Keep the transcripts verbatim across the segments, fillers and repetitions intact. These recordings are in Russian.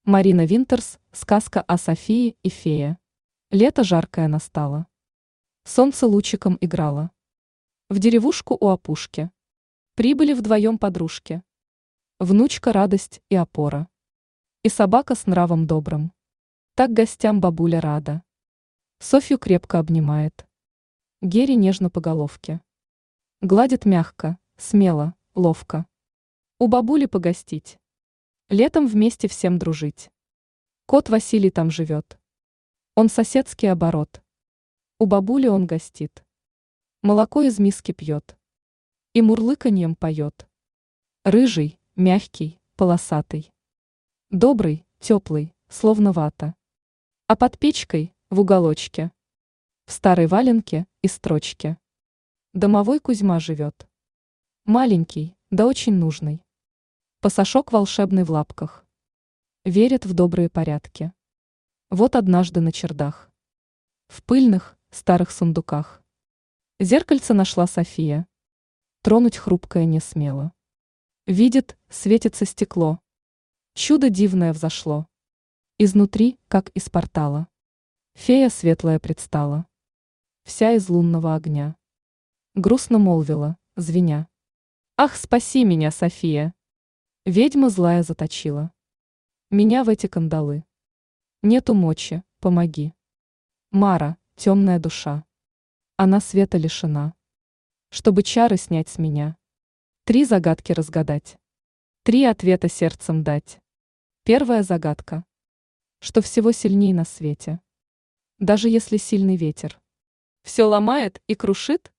Марина Винтерс, сказка о Софии и фее. Лето жаркое настало. Солнце лучиком играло. В деревушку у опушки. Прибыли вдвоем подружки. Внучка радость и опора. И собака с нравом добрым. Так гостям бабуля рада. Софью крепко обнимает. Гери нежно по головке. Гладит мягко, смело, ловко. У бабули погостить. Летом вместе всем дружить. Кот Василий там живет. Он соседский оборот. У бабули он гостит. Молоко из миски пьет. И мурлыканьем поет. Рыжий, мягкий, полосатый. Добрый, теплый, словно вата. А под печкой, в уголочке, в старой валенке и строчке, домовой Кузьма живет. Маленький, да очень нужный. Пасашок волшебный в лапках. Верит в добрые порядки. Вот однажды на чердах. В пыльных, старых сундуках. Зеркальце нашла София. Тронуть хрупкое не смела. Видит, светится стекло. Чудо дивное взошло. Изнутри, как из портала. Фея светлая предстала. Вся из лунного огня. Грустно молвила, звеня. Ах, спаси меня, София! Ведьма злая заточила меня в эти кандалы. Нету мочи, помоги. Мара, темная душа. Она света лишена. Чтобы чары снять с меня. Три загадки разгадать. Три ответа сердцем дать. Первая загадка. Что всего сильней на свете. Даже если сильный ветер. Все ломает и крушит?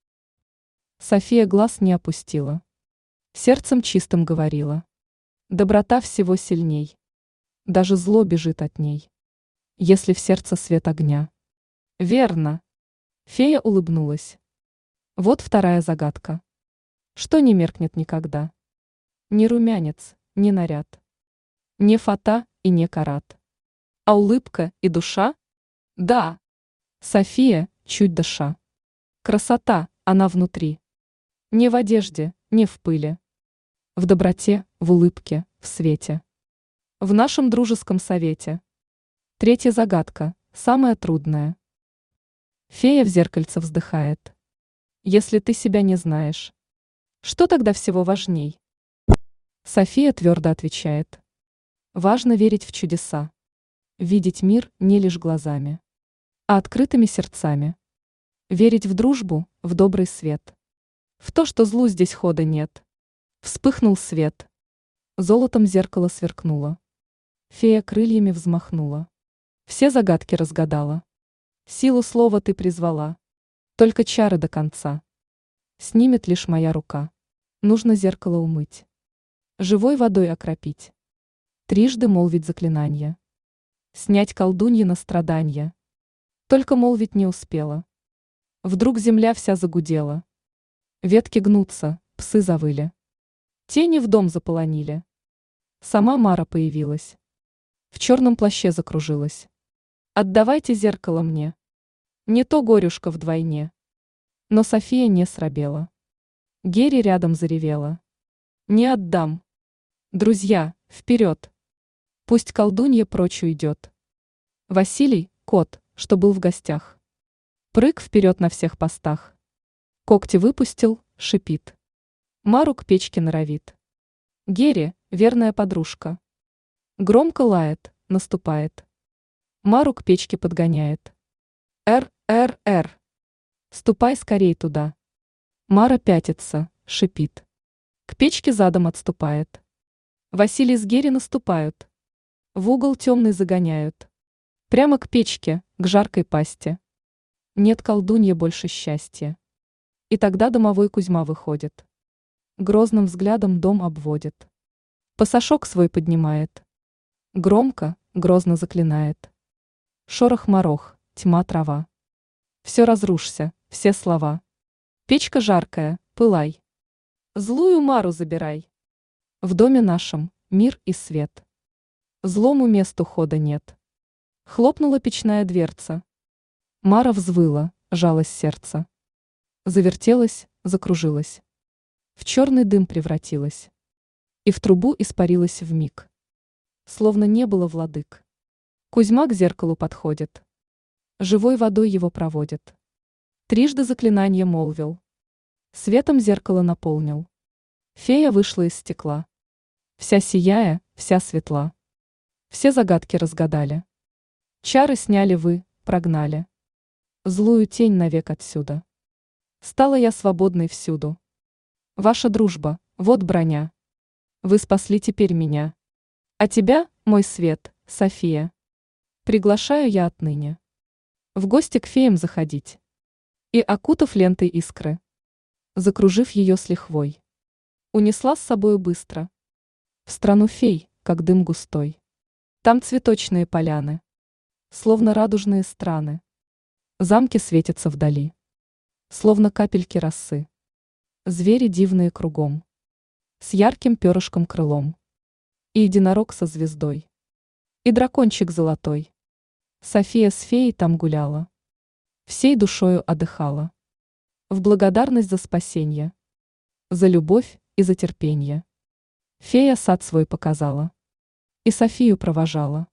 София глаз не опустила. Сердцем чистым говорила. Доброта всего сильней. Даже зло бежит от ней. Если в сердце свет огня. Верно. Фея улыбнулась. Вот вторая загадка. Что не меркнет никогда? Ни румянец, ни наряд. Не фата и не карат. А улыбка и душа? Да. София, чуть дыша. Красота, она внутри. Не в одежде, не в пыли. В доброте, в улыбке, в свете. В нашем дружеском совете. Третья загадка, самая трудная. Фея в зеркальце вздыхает. Если ты себя не знаешь, что тогда всего важней? София твердо отвечает. Важно верить в чудеса. Видеть мир не лишь глазами, а открытыми сердцами. Верить в дружбу, в добрый свет. В то, что злу здесь хода нет. Вспыхнул свет. Золотом зеркало сверкнуло. Фея крыльями взмахнула. Все загадки разгадала. Силу слова ты призвала. Только чары до конца. Снимет лишь моя рука. Нужно зеркало умыть. Живой водой окропить. Трижды молвить заклинанье. Снять колдуньи на страданья. Только молвить не успела. Вдруг земля вся загудела. Ветки гнутся, псы завыли. Тени в дом заполонили. Сама Мара появилась. В черном плаще закружилась. Отдавайте зеркало мне. Не то горюшка вдвойне. Но София не срабела. Гери рядом заревела. Не отдам. Друзья, вперед. Пусть колдунья прочь уйдет. Василий, кот, что был в гостях. Прыг вперед на всех постах. Когти выпустил, шипит. Мару к печке норовит. Гери, верная подружка. Громко лает, наступает. Мару к печке подгоняет. Р, Р, Р. Ступай скорей туда. Мара пятится, шипит. К печке задом отступает. Василий с Гери наступают. В угол темный загоняют. Прямо к печке, к жаркой пасти. Нет колдунье больше счастья. И тогда домовой Кузьма выходит. Грозным взглядом дом обводит. Пасашок свой поднимает. Громко, грозно заклинает. Шорох-морох, тьма трава. Все разрушься, все слова. Печка жаркая, пылай. Злую Мару забирай. В доме нашем мир и свет. Злому месту хода нет. Хлопнула печная дверца. Мара взвыла, жалось сердце. Завертелась, закружилась. В черный дым превратилась. И в трубу испарилась вмиг. словно не было владык. Кузьма к зеркалу подходит, живой водой его проводит. Трижды заклинание молвил, светом зеркало наполнил. Фея вышла из стекла, вся сияя, вся светла. Все загадки разгадали. Чары сняли вы, прогнали злую тень навек отсюда. Стала я свободной всюду. Ваша дружба, вот броня. Вы спасли теперь меня. А тебя, мой свет, София, приглашаю я отныне в гости к феям заходить. И, окутав лентой искры, закружив ее с лихвой, унесла с собою быстро в страну фей, как дым густой. Там цветочные поляны, словно радужные страны. Замки светятся вдали, словно капельки росы. Звери дивные кругом, с ярким перышком крылом. И единорог со звездой, и дракончик золотой. София с феей там гуляла, всей душою отдыхала. В благодарность за спасенье, за любовь и за терпенье. Фея сад свой показала и Софию провожала.